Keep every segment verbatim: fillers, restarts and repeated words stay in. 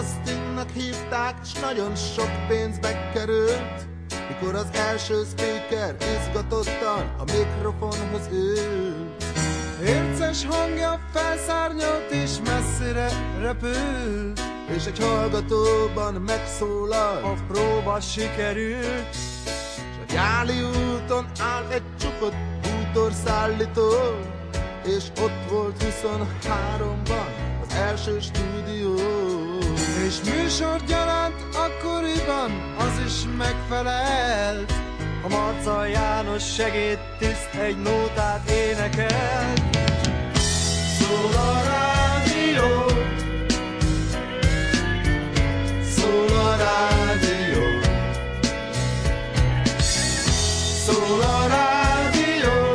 castingnak hívták, s nagyon sok pénzbe került, mikor az első speaker izgatottan a mikrofonhoz ült. Érces hangja felszárnyalt és messzire repült, és egy hallgatóban megszólal, a próba sikerült. S a Gyáli úton áll egy csukott bútorszállító, és ott volt huszonháromban az első stúdió. És műsorgyaránt akkoriban az is megfelelt, a Marcay János segédtiszt egy nótát énekelt. Szól a rádió, szól a rádió, szól a rádió,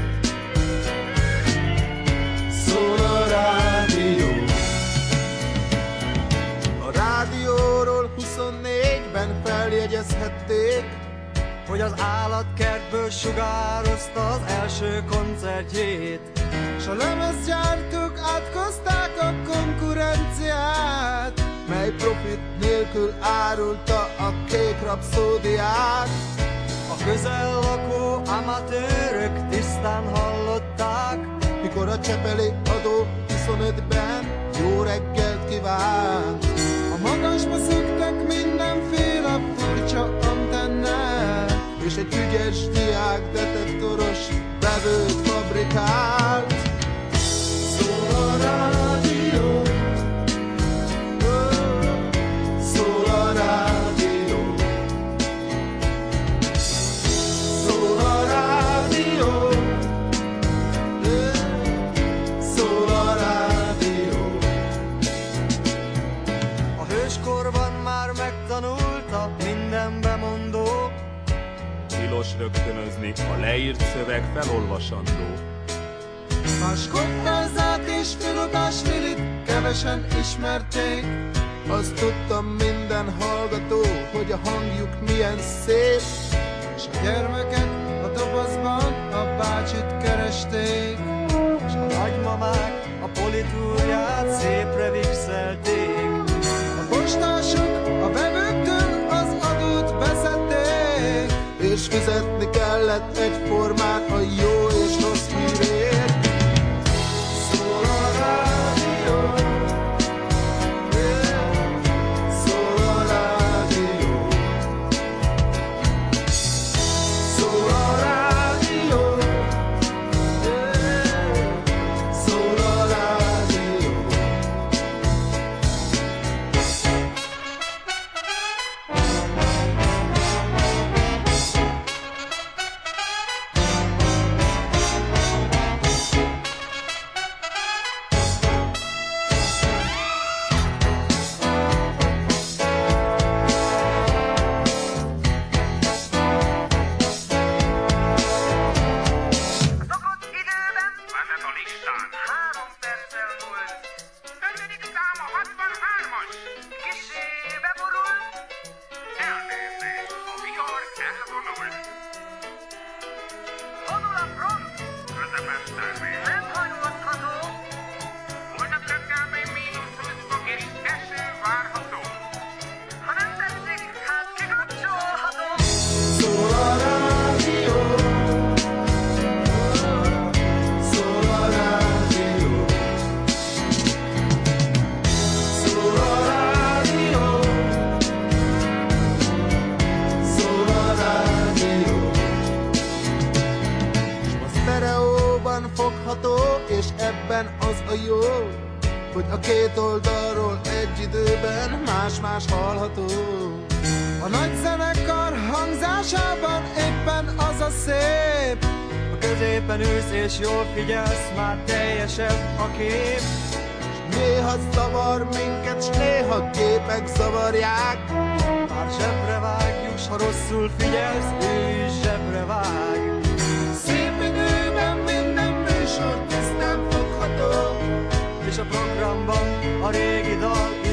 szól a rádió. A rádióról huszonnégyben feljegyezhették, hogy az állatkertből sugározta az első koncertjét, s a lemezgyártók átkozták a konkurenciát, mely profit nélkül árulta a Kék Rapszódiát. A közel lakó amatőrök tisztán hallották, mikor a Csepeli adó huszonötben jó reggelt kívánt. A magasba szöktek mindenféle furcsa antennát, és egy ügyes diák detektoros vevőt fabrikált. Szól a rádió, szól a rádió, szól a rádió, szól a rádió. A hőskorban már megtanulta minden bemondó, tilos rögtönözni, a leírt szöveg felolvasandó. A skottázzát és filodás Lilit kevesen ismerték, azt tudtam minden hallgató, hogy a hangjuk milyen szép. És a gyermekek a dobozban a bácsit keresték, és a nagymamák a politúrját szépre vixelték. A postások a vevőktől az adót beszedték, és fizetni kellett egyformán a jó és rossz hírért. Szól a rádió, szól a rádió, szól a rádió, szól a rádió. És ebben az a jó, hogy a két oldalról egy időben más-más hallható. A nagy zenekar hangzásában éppen az a szép, a középen ülsz és jól figyelsz, már teljesebb a kép. S néha zavar minket, s néha képek zavarják, már zsebre vág, juss, ha rosszul figyelsz, ő is zsebre vág. Szép időben minden műsor tisztán fogható, és a programban a régi dal